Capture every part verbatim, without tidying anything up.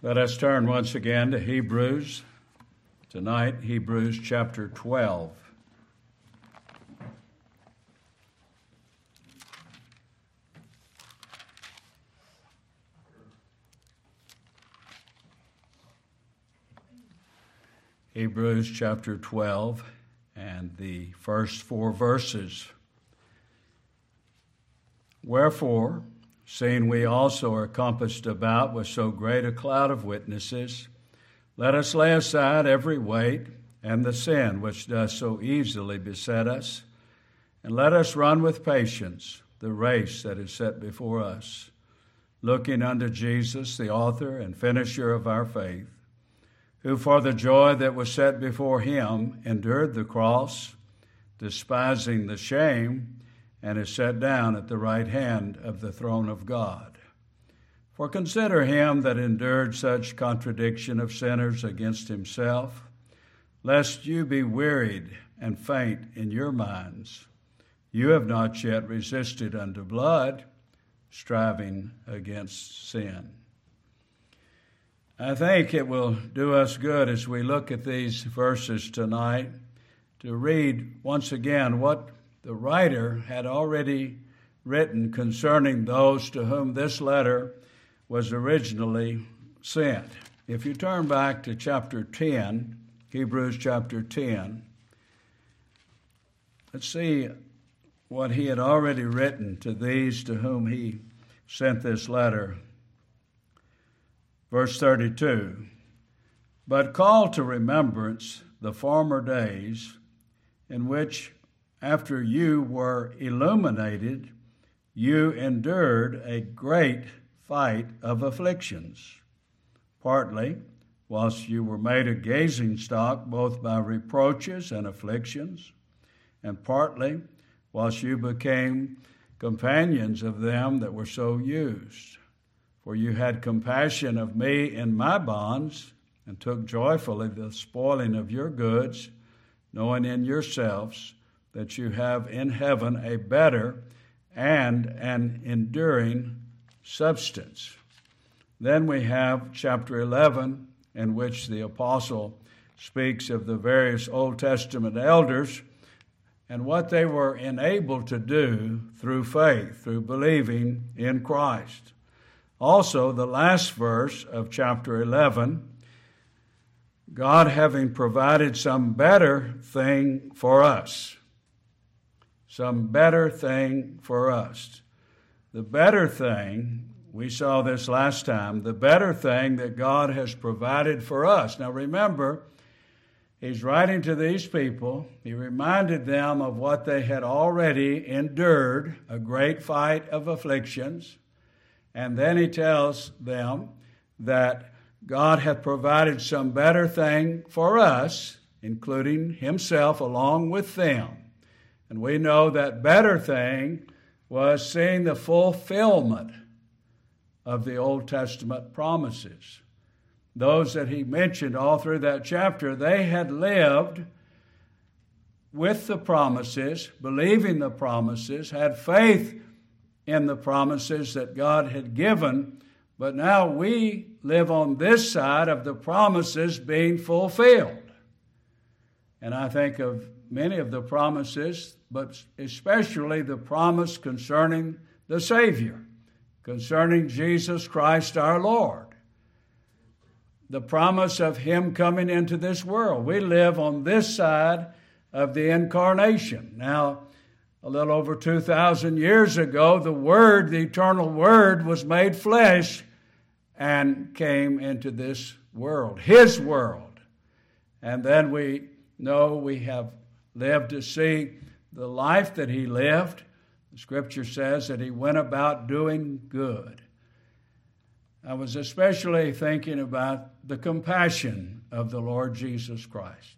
Let us turn once again to Hebrews. Tonight, Hebrews chapter twelve. Hebrews chapter twelve and the first four verses. Wherefore, seeing we also are compassed about with so great a cloud of witnesses, let us lay aside every weight and the sin which does so easily beset us, and let us run with patience the race that is set before us, looking unto Jesus, the author and finisher of our faith, who for the joy that was set before him endured the cross, despising the shame, and is set down at the right hand of the throne of God. For consider him that endured such contradiction of sinners against himself, lest you be wearied and faint in your minds. You have not yet resisted unto blood, striving against sin. I think it will do us good as we look at these verses tonight to read once again what the writer had already written concerning those to whom this letter was originally sent. If you turn back to chapter ten, Hebrews chapter ten, let's see what he had already written to these to whom he sent this letter. Verse thirty-two, but call to remembrance the former days in which, after you were illuminated, you endured a great fight of afflictions, partly whilst you were made a gazing stock both by reproaches and afflictions, and partly whilst you became companions of them that were so used. For you had compassion of me in my bonds, and took joyfully the spoiling of your goods, knowing in yourselves that you have in heaven a better and an enduring substance. Then we have chapter eleven, in which the apostle speaks of the various Old Testament elders and what they were enabled to do through faith, through believing in Christ. Also, the last verse of chapter eleven, God having provided some better thing for us. Some better thing for us. The better thing, we saw this last time, the better thing that God has provided for us. Now remember, he's writing to these people. He reminded them of what they had already endured, a great fight of afflictions. And then he tells them that God hath provided some better thing for us, including himself along with them. And we know that better thing was seeing the fulfillment of the Old Testament promises. Those that he mentioned all through that chapter, they had lived with the promises, believing the promises, had faith in the promises that God had given, but now we live on this side of the promises being fulfilled. And I think of many of the promises, but especially the promise concerning the Savior, concerning Jesus Christ our Lord. The promise of him coming into this world. We live on this side of the incarnation. Now, a little over two thousand years ago, the Word, the eternal Word, was made flesh and came into this world, his world. And then we know we have lived to see the life that he lived. The Scripture says that he went about doing good. I was especially thinking about the compassion of the Lord Jesus Christ.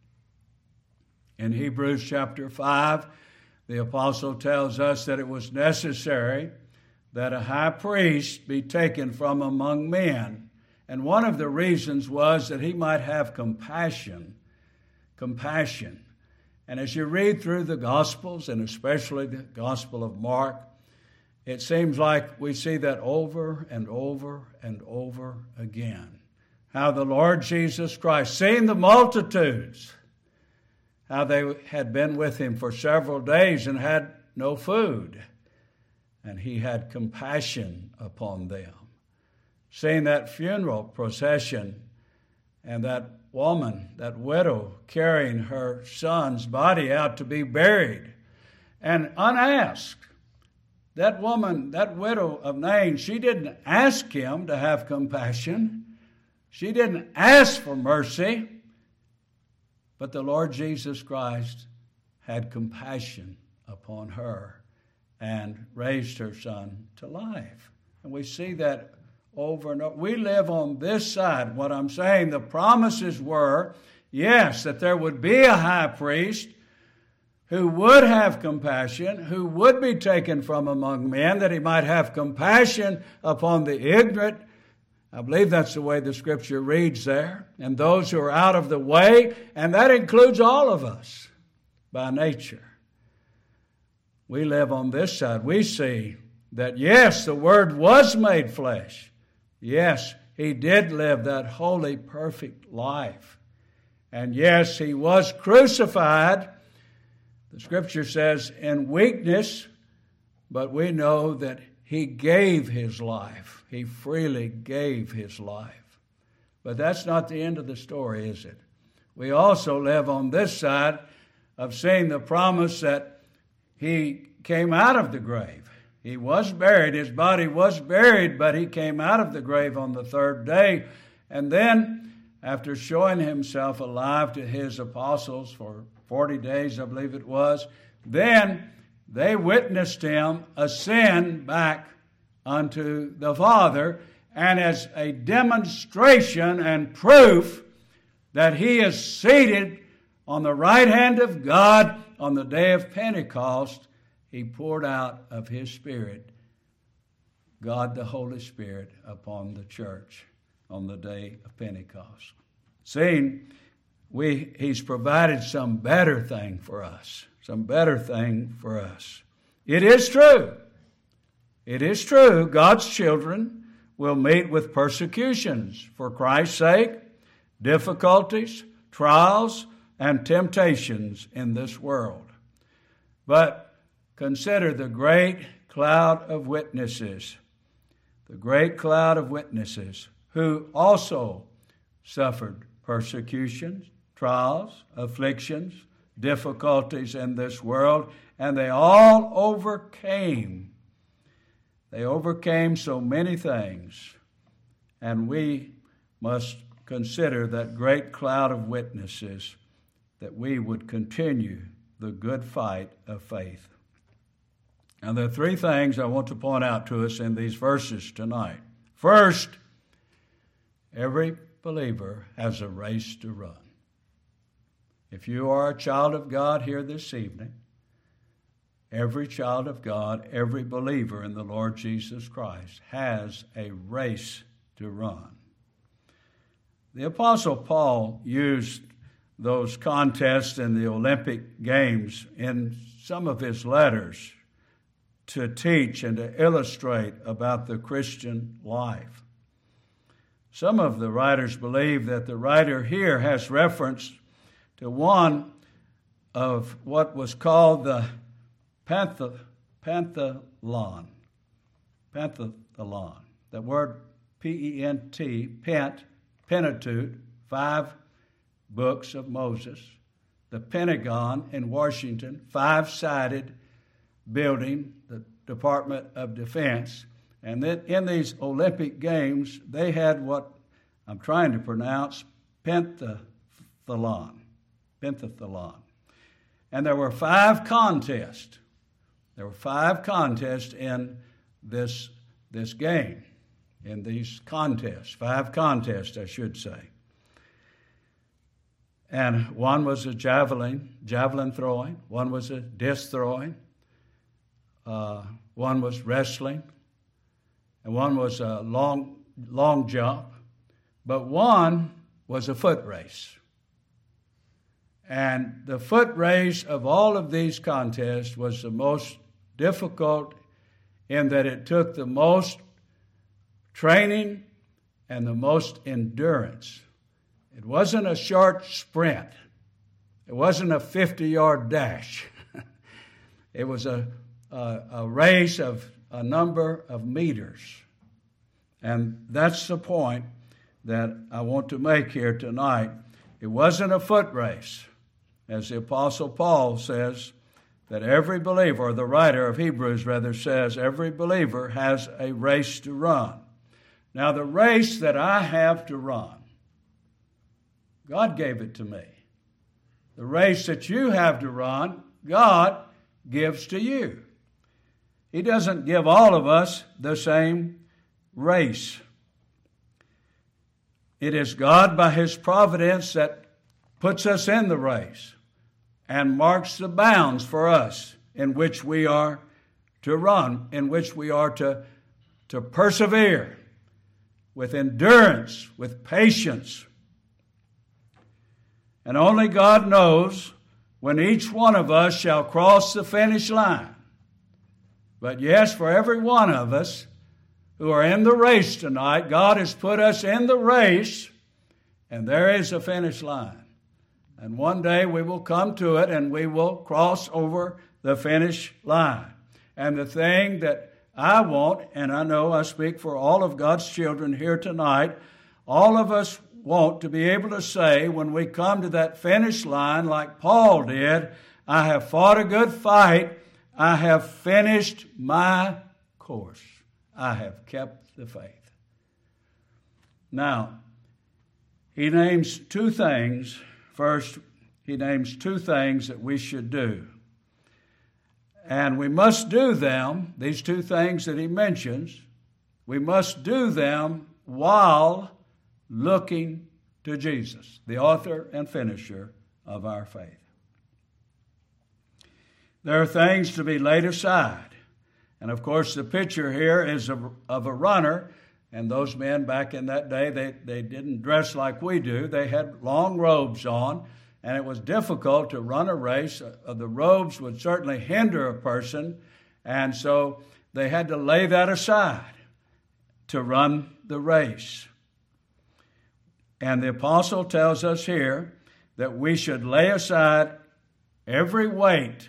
In Hebrews chapter five, the apostle tells us that it was necessary that a high priest be taken from among men. And one of the reasons was that he might have compassion. Compassion. And as you read through the Gospels, and especially the Gospel of Mark, It seems like we see that over and over and over again. How the Lord Jesus Christ, seeing the multitudes, how they had been with him for several days and had no food, and he had compassion upon them. Seeing that funeral procession and that woman, that widow, carrying her son's body out to be buried, and unasked, that woman, that widow of Nain, she didn't ask him to have compassion. She didn't ask for mercy. But the Lord Jesus Christ had compassion upon her and raised her son to life. And we see that over and over. We live on this side. What I'm saying, the promises were, yes, that there would be a high priest who would have compassion, who would be taken from among men, that he might have compassion upon the ignorant. I believe that's the way the Scripture reads there. And those who are out of the way, and that includes all of us by nature. We live on this side. We see that, yes, the Word was made flesh. Yes, he did live that holy, perfect life. And yes, he was crucified. The Scripture says in weakness, but we know that he gave his life. He freely gave his life. But that's not the end of the story, is it? We also live on this side of seeing the promise that he came out of the grave. He was buried. His body was buried, but he came out of the grave on the third day. And then, after showing himself alive to his apostles for forty days, I believe it was, then they witnessed him ascend back unto the Father, and as a demonstration and proof that he is seated on the right hand of God on the day of Pentecost, he poured out of his Spirit, God the Holy Spirit, upon the church on the day of Pentecost. Seeing we, he's provided some better thing for us, some better thing for us. It is true. It is true, God's children will meet with persecutions for Christ's sake, difficulties, trials, and temptations in this world. But consider the great cloud of witnesses, the great cloud of witnesses who also suffered persecutions, trials, afflictions, difficulties in this world, and they all overcame. They overcame so many things, and we must consider that great cloud of witnesses that we would continue the good fight of faith. Now, there are three things I want to point out to us in these verses tonight. First, every believer has a race to run. If you are a child of God here this evening, every child of God, every believer in the Lord Jesus Christ has a race to run. The Apostle Paul used those contests in the Olympic Games in some of his letters to teach and to illustrate about the Christian life. Some of the writers believe that the writer here has reference to one of what was called the Pantha, Panthalon. Panthalon. That word P E N T, Pent, Pentateuch, five books of Moses. The Pentagon in Washington, five-sided building, the Department of Defense. And then in these Olympic Games, they had what I'm trying to pronounce pentathlon. Pentathlon. And there were five contests. There were five contests in this, this game, in these contests. Five contests, I should say. And one was a javelin, javelin throwing. One was a disc throwing. Uh, one was wrestling. And one was a long, long jump. But one was a foot race. And the foot race of all of these contests was the most difficult in that it took the most training and the most endurance. It wasn't a short sprint. It wasn't a fifty-yard dash. It was a, a, a race of a number of meters. And that's the point that I want to make here tonight. It wasn't a foot race. As the Apostle Paul says, that every believer, or the writer of Hebrews rather says, every believer has a race to run. Now, the race that I have to run, God gave it to me. The race that you have to run, God gives to you. He doesn't give all of us the same race. It is God by His providence that puts us in the race and marks the bounds for us in which we are to run, in which we are to, to persevere with endurance, with patience. And only God knows when each one of us shall cross the finish line. But yes, for every one of us who are in the race tonight, God has put us in the race, and there is a finish line. And one day we will come to it and we will cross over the finish line. And the thing that I want, and I know I speak for all of God's children here tonight, all of us want to be able to say when we come to that finish line like Paul did, I have fought a good fight, I have finished my course, I have kept the faith. Now, he names two things. First, he names two things that we should do. And we must do them, these two things that he mentions, we must do them while looking to Jesus, the author and finisher of our faith. There are things to be laid aside. And of course, the picture here is of, of a runner. And those men back in that day, they, they didn't dress like we do. They had long robes on, and it was difficult to run a race. Uh, the robes would certainly hinder a person, and so they had to lay that aside to run the race. And the apostle tells us here that we should lay aside every weight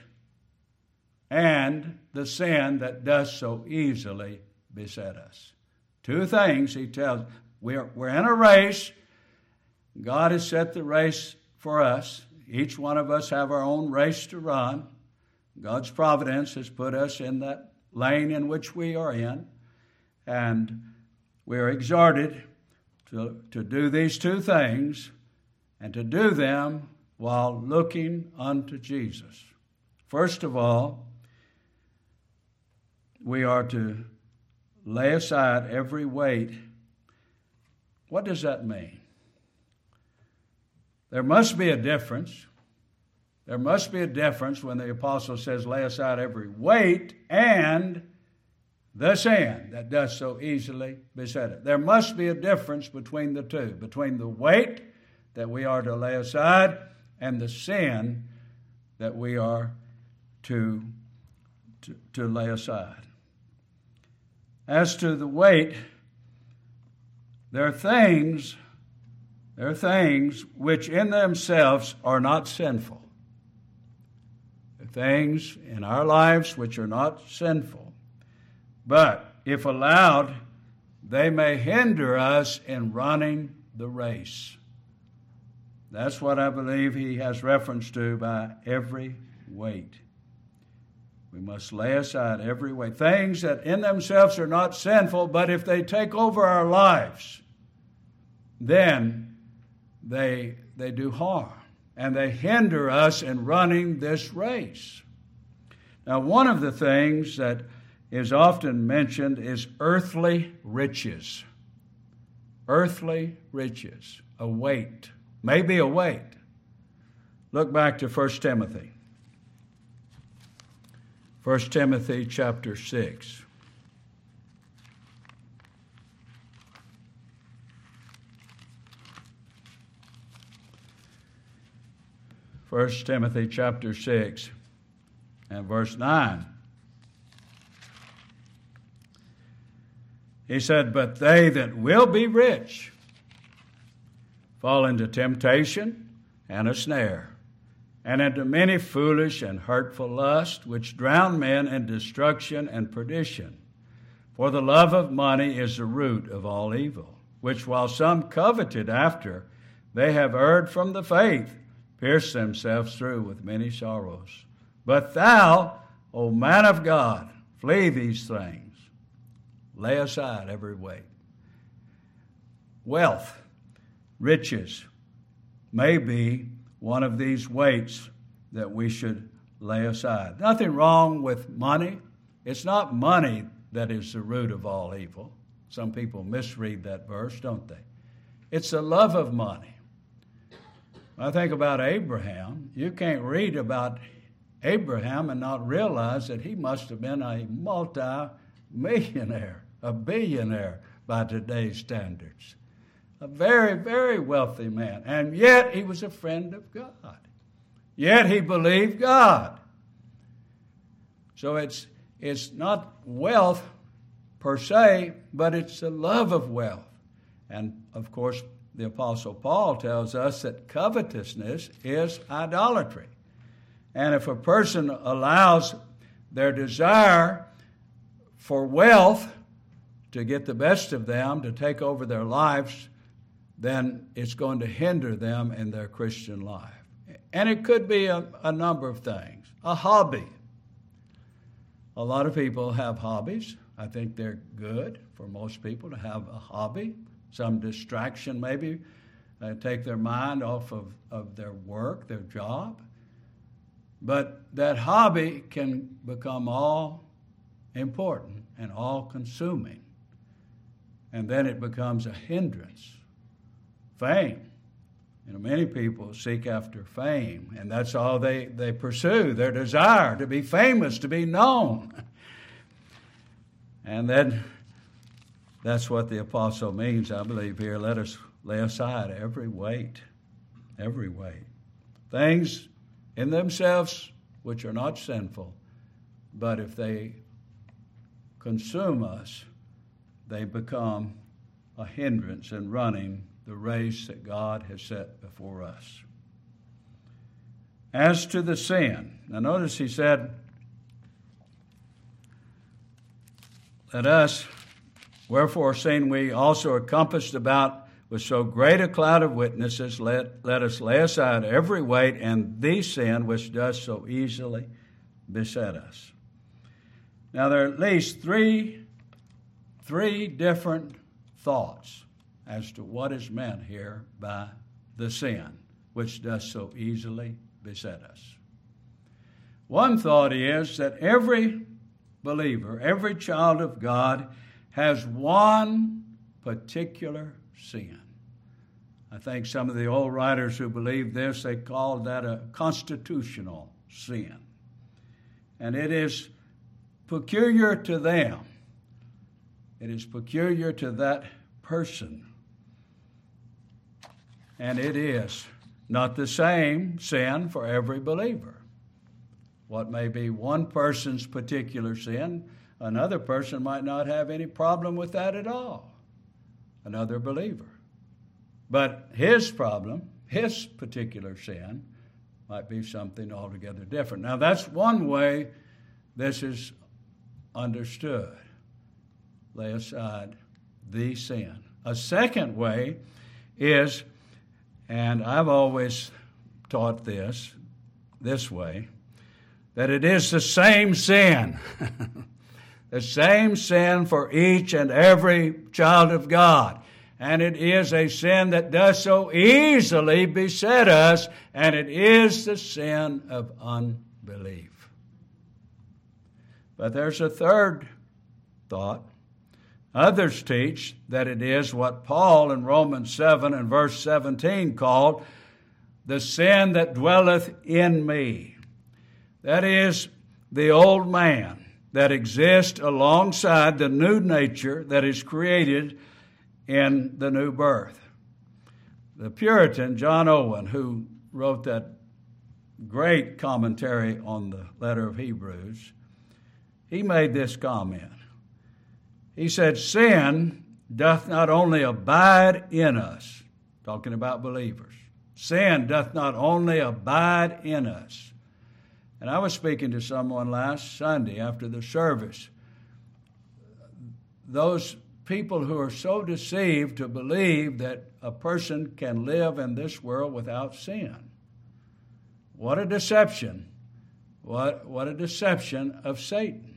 and the sin that does so easily beset us. Two things he tells. We're, we're in a race. God has set the race for us. Each one of us have our own race to run. God's providence has put us in that lane in which we are in. And we are exhorted to, to do these two things and to do them while looking unto Jesus. First of all, we are to lay aside every weight. What does that mean? There must be a difference. There must be a difference when the apostle says lay aside every weight and the sin that does so easily beset it. There must be a difference between the two, between the weight that we are to lay aside and the sin that we are to, to, to lay aside. As to the weight, there are things, there are things which in themselves are not sinful. There are things in our lives which are not sinful. But if allowed, they may hinder us in running the race. That's what I believe he has reference to by every weight. We must lay aside every weight. Things that in themselves are not sinful, but if they take over our lives, then they, they do harm. And they hinder us in running this race. Now, one of the things that is often mentioned is earthly riches. Earthly riches. A weight. Maybe a weight. Look back to First Timothy. First Timothy chapter six. First Timothy chapter six and verse nine. He said, but they that will be rich fall into temptation and a snare, and into many foolish and hurtful lusts, which drown men in destruction and perdition. For the love of money is the root of all evil, which while some coveted after, they have erred from the faith, pierced themselves through with many sorrows. But thou, O man of God, flee these things. Lay aside every weight. Wealth, riches, may be one of these weights that we should lay aside. Nothing wrong with money. It's not money that is the root of all evil. Some people misread that verse, don't they? It's the love of money. When I think about Abraham, you can't read about Abraham and not realize that he must have been a multi-millionaire, a billionaire by today's standards. A very, very wealthy man. And yet he was a friend of God. Yet he believed God. So it's, it's not wealth per se, but it's the love of wealth. And of course, the Apostle Paul tells us that covetousness is idolatry. And if a person allows their desire for wealth to get the best of them, to take over their lives, then it's going to hinder them in their Christian life. And it could be a, a number of things. A hobby. A lot of people have hobbies. I think they're good for most people to have a hobby, some distraction maybe, uh, take their mind off of, of their work, their job. But that hobby can become all important and all consuming. And then it becomes a hindrance. Fame. You know, many people seek after fame, and that's all they, they pursue, their desire to be famous, to be known. And then that's what the apostle means, I believe, here. Let us lay aside every weight, every weight. Things in themselves which are not sinful, but if they consume us, they become a hindrance in running the race that God has set before us. As to the sin, now notice he said, let us, wherefore seeing we also are compassed about with so great a cloud of witnesses, let, let us lay aside every weight and the sin which does so easily beset us. Now there are at least three, three different thoughts as to what is meant here by the sin which does so easily beset us. One thought is that every believer, every child of God has one particular sin. I think some of the old writers who believed this, they called that a constitutional sin. And it is peculiar to them. It is peculiar to that person. And it is not the same sin for every believer. What may be one person's particular sin, another person might not have any problem with that at all. Another believer. But his problem, his particular sin, might be something altogether different. Now, that's one way this is understood. Lay aside the sin. A second way is, and I've always taught this, this way, that it is the same sin. The same sin for each and every child of God. And it is a sin that does so easily beset us, and it is the sin of unbelief. But there's a third thought. Others teach that it is what Paul in Romans seven and verse seventeen called the sin that dwelleth in me. That is the old man that exists alongside the new nature that is created in the new birth. The Puritan, John Owen, who wrote that great commentary on the letter of Hebrews, he made this comment. He said, sin doth not only abide in us, talking about believers. Sin doth not only abide in us. And I was speaking to someone last Sunday after the service. Those people who are so deceived to believe that a person can live in this world without sin. What a deception. What, what a deception of Satan.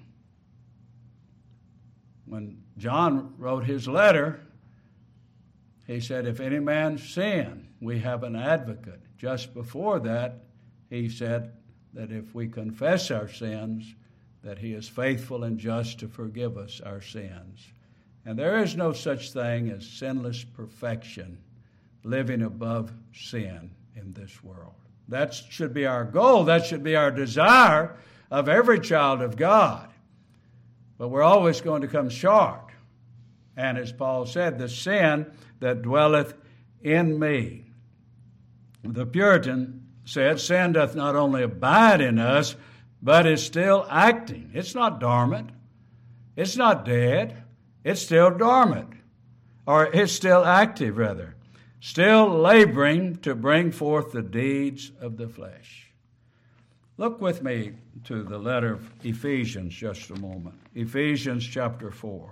When John wrote his letter, he said, if any man sin, we have an advocate. Just before that, he said that if we confess our sins, that he is faithful and just to forgive us our sins. And there is no such thing as sinless perfection, living above sin in this world. That should be our goal. That should be our desire of every child of God. But we're always going to come short. And as Paul said, the sin that dwelleth in me. The Puritan said, sin doth not only abide in us, but is still acting. It's not dormant. It's not dead. It's still dormant. Or it's still active, rather. Still laboring to bring forth the deeds of the flesh. Look with me to the letter of Ephesians just a moment. Ephesians chapter four.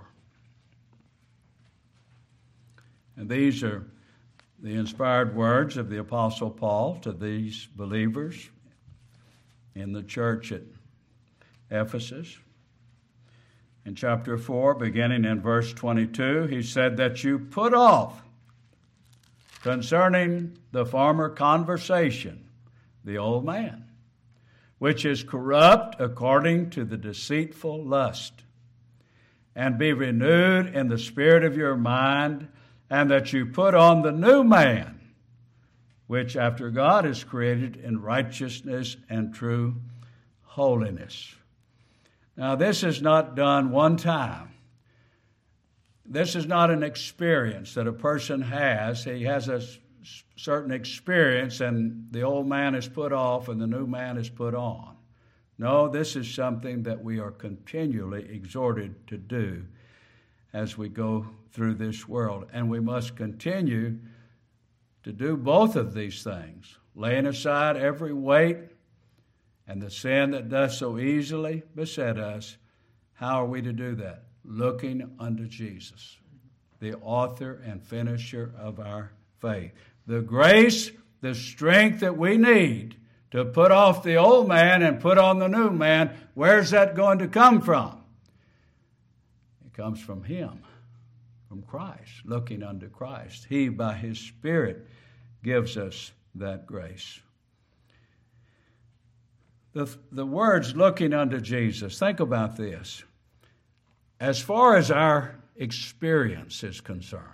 And these are the inspired words of the Apostle Paul to these believers in the church at Ephesus. In chapter four, beginning in verse twenty-two, he said that you put off concerning the former conversation, the old man, which is corrupt according to the deceitful lust, and be renewed in the spirit of your mind, and that you put on the new man, which after God is created in righteousness and true holiness. Now, this is not done one time. This is not an experience that a person has. He has a certain experience, and the old man is put off and the new man is put on. No, this is something that we are continually exhorted to do as we go through this world. And we must continue to do both of these things, laying aside every weight and the sin that does so easily beset us. How are we to do that? Looking unto Jesus, the author and finisher of our faith. The grace, the strength that we need to put off the old man and put on the new man, where's that going to come from? It comes from Him, from Christ, looking unto Christ. He, by His Spirit, gives us that grace. The, the words looking unto Jesus, think about this. As far as our experience is concerned,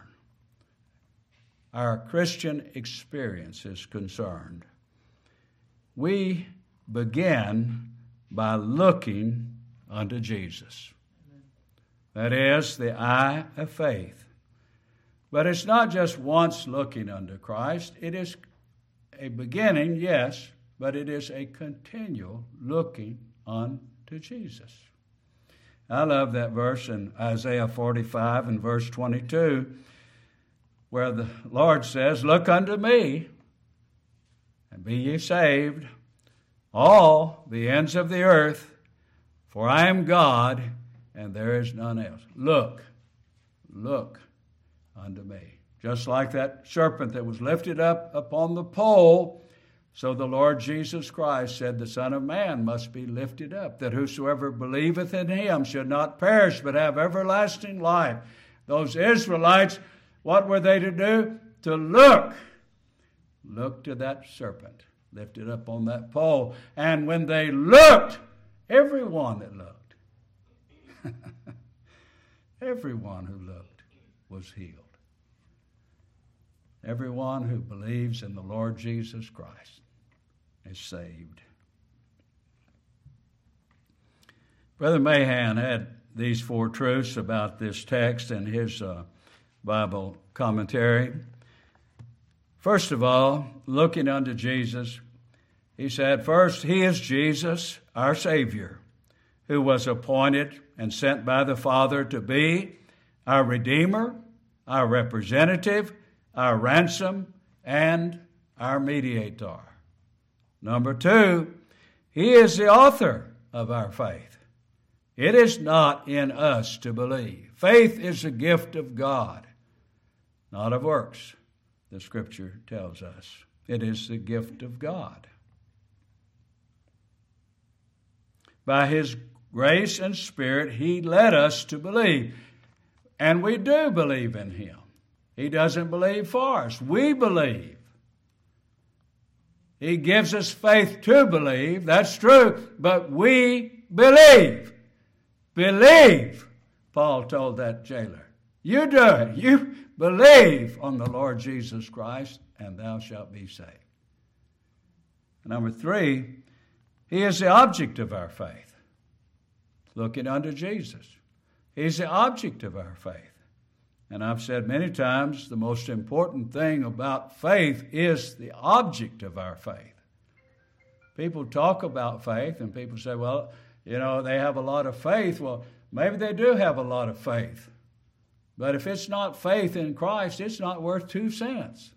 our Christian experience is concerned, we begin by looking unto Jesus. That is the eye of faith. But it's not just once looking unto Christ. It is a beginning, yes, but it is a continual looking unto Jesus. I love that verse in Isaiah forty-five and verse twenty-two, where the Lord says, look unto me, and be ye saved, all the ends of the earth, for I am God, and there is none else. Look, look unto me. Just like that serpent that was lifted up upon the pole, so the Lord Jesus Christ said the Son of Man must be lifted up, that whosoever believeth in Him should not perish, but have everlasting life. Those Israelites, what were they to do? To look. Look to that serpent lifted up on that pole. And when they looked, everyone that looked, everyone who looked was healed. Everyone who believes in the Lord Jesus Christ is saved. Brother Mahan had these four truths about this text in his uh, Bible commentary. First of all, looking unto Jesus, he said, first, He is Jesus, our Savior, who was appointed and sent by the Father to be our Redeemer, our representative, our ransom, and our mediator. Number two, he is the author of our faith. It is not in us to believe. Faith is a gift of God, not of works, the Scripture tells us. It is the gift of God. By His grace and Spirit, He led us to believe. And we do believe in Him. He doesn't believe for us. We believe. He gives us faith to believe. That's true. But we believe. Believe, Paul told that jailer. You do it. You believe on the Lord Jesus Christ, and thou shalt be saved. Number three, He is the object of our faith. Looking unto Jesus. He's the object of our faith. And I've said many times, the most important thing about faith is the object of our faith. People talk about faith, and people say, well, you know, they have a lot of faith. Well, maybe they do have a lot of faith. But if it's not faith in Christ, it's not worth two cents.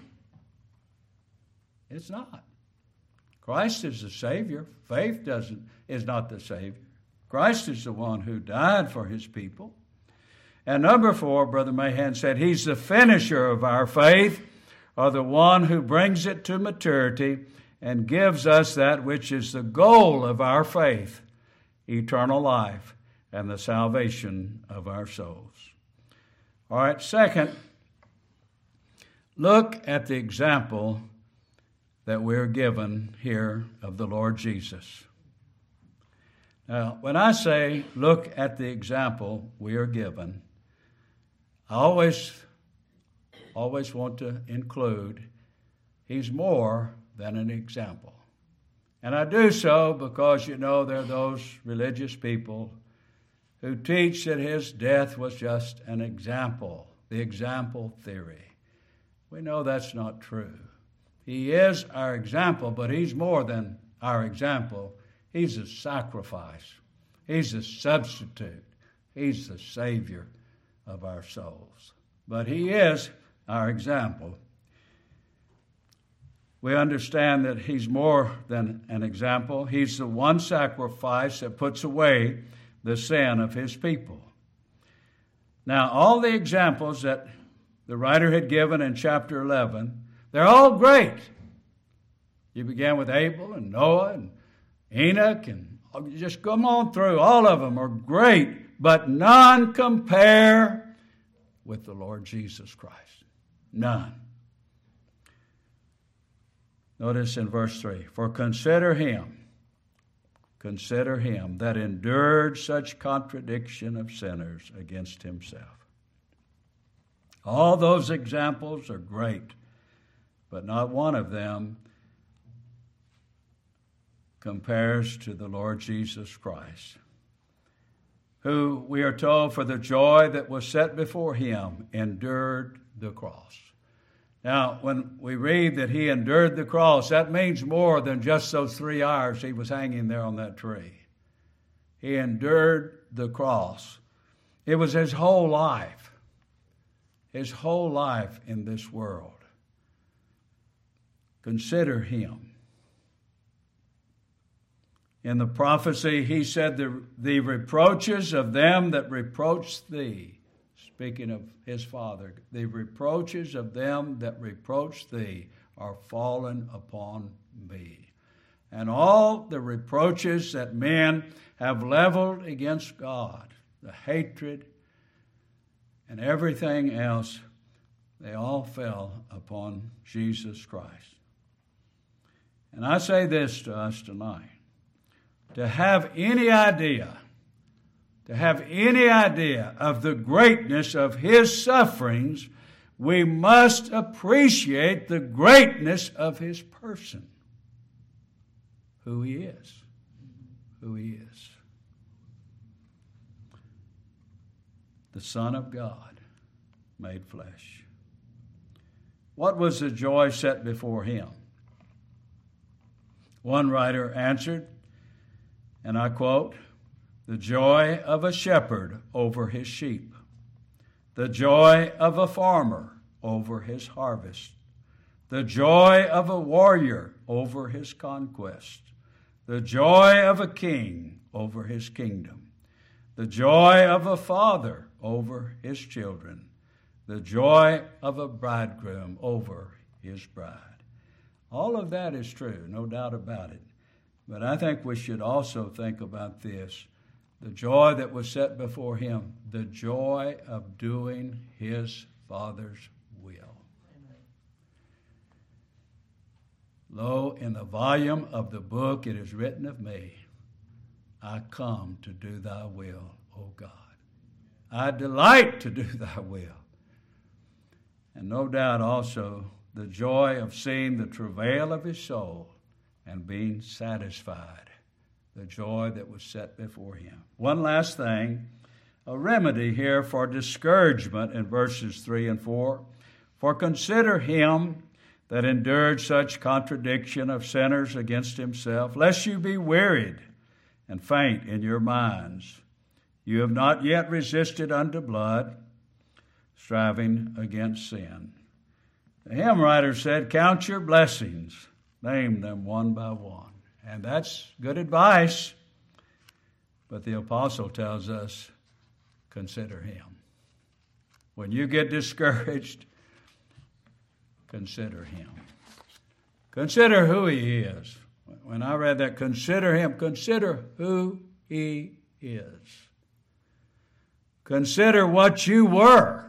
It's not. Christ is the Savior. Faith doesn't is not the Savior. Christ is the one who died for His people. And number four, Brother Mahan said, He's the finisher of our faith, or the one who brings it to maturity and gives us that which is the goal of our faith, eternal life and the salvation of our souls. All right, second, look at the example that we're given here of the Lord Jesus. Now, when I say look at the example we are given, I always, always want to include He's more than an example. And I do so because, you know, there are those religious people who teach that His death was just an example, the example theory. We know that's not true. He is our example, but He's more than our example. He's a sacrifice. He's a substitute. He's the Savior of our souls. But He is our example. We understand that He's more than an example. He's the one sacrifice that puts away the sin of His people. Now, all the examples that the writer had given in chapter eleven, they're all great. You began with Abel and Noah and Enoch, and just come on through. All of them are great, but none compare with the Lord Jesus Christ. None. Notice in verse three, for consider Him, consider Him that endured such contradiction of sinners against Himself. All those examples are great, but not one of them compares to the Lord Jesus Christ, who we are told for the joy that was set before Him endured the cross. Now, when we read that He endured the cross, that means more than just those three hours He was hanging there on that tree. He endured the cross. It was His whole life, His whole life in this world. Consider Him. In the prophecy, He said, the, the reproaches of them that reproach thee, speaking of His Father, the reproaches of them that reproach thee are fallen upon me. And all the reproaches that men have leveled against God, the hatred and everything else, they all fell upon Jesus Christ. And I say this to us tonight. To have any idea, to have any idea of the greatness of His sufferings, we must appreciate the greatness of His person, who He is, who He is. The Son of God made flesh. What was the joy set before Him? One writer answered, and I quote, the joy of a shepherd over his sheep, the joy of a farmer over his harvest, the joy of a warrior over his conquest, the joy of a king over his kingdom, the joy of a father over his children, the joy of a bridegroom over his bride. All of that is true, no doubt about it. But I think we should also think about this, the joy that was set before him, the joy of doing his Father's will. Amen. Lo, in the volume of the book it is written of me, I come to do thy will, O God. I delight to do thy will. And no doubt also the joy of seeing the travail of his soul and being satisfied, the joy that was set before him. One last thing, a remedy here for discouragement in verses three and four. For consider him that endured such contradiction of sinners against himself, lest you be wearied and faint in your minds. You have not yet resisted unto blood, striving against sin. The hymn writer said, count your blessings, name them one by one. And that's good advice. But the apostle tells us, consider him. When you get discouraged, consider him. Consider who he is. When I read that, consider him, consider who he is. Consider what you were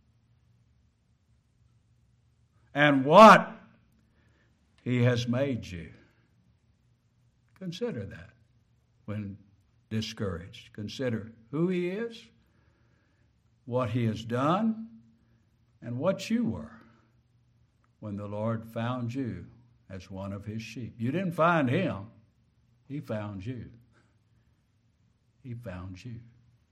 and what he has made you. Consider that when discouraged. Consider who he is, what he has done, and what you were when the Lord found you as one of his sheep. You didn't find him. He found you. He found you.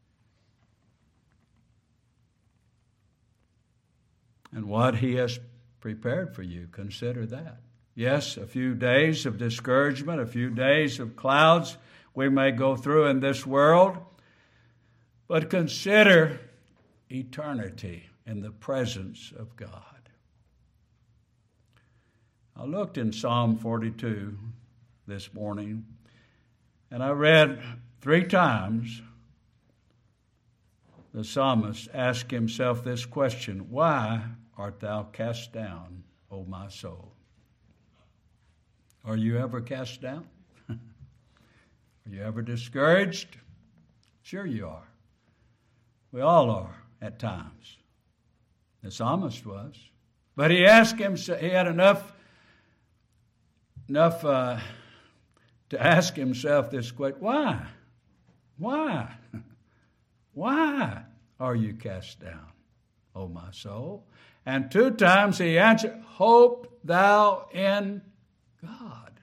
And what he has prepared for you, consider that. Yes, a few days of discouragement, a few days of clouds we may go through in this world, but consider eternity in the presence of God. I looked in Psalm forty-two this morning, and I read three times the psalmist asked himself this question, why art thou cast down, O my soul? Are you ever cast down? Are you ever discouraged? Sure you are. We all are at times. The psalmist was. But he asked himself, he had enough, enough uh, to ask himself this question, why? Why? Why are you cast down, O my soul? And two times he answered, hope thou in God.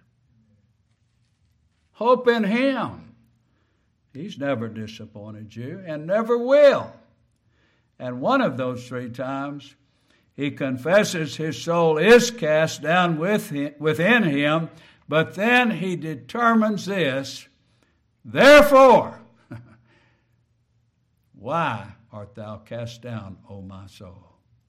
Hope in him. He's never disappointed you and never will. And one of those three times, he confesses his soul is cast down with him, within him, but then he determines this, therefore, why art thou cast down, O my soul?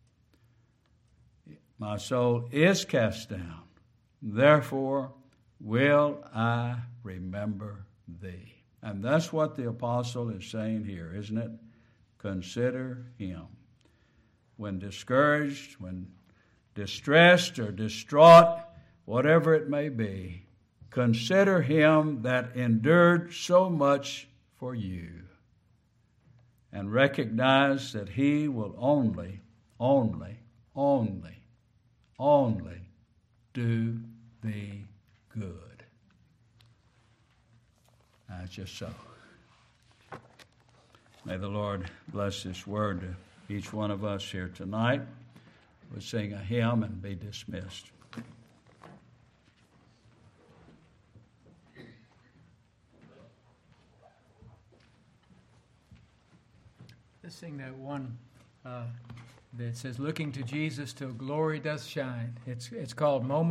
My soul is cast down. Therefore will I remember thee. And that's what the apostle is saying here, isn't it? Consider him. When discouraged, when distressed or distraught, whatever it may be, consider him that endured so much for you. And recognize that he will only, only, only, only do thee good. That's just so. May the Lord bless this word to each one of us here tonight. We'll sing a hymn and be dismissed. Let's sing that one uh, that says, looking to Jesus till glory doth shine. It's, it's called Moment.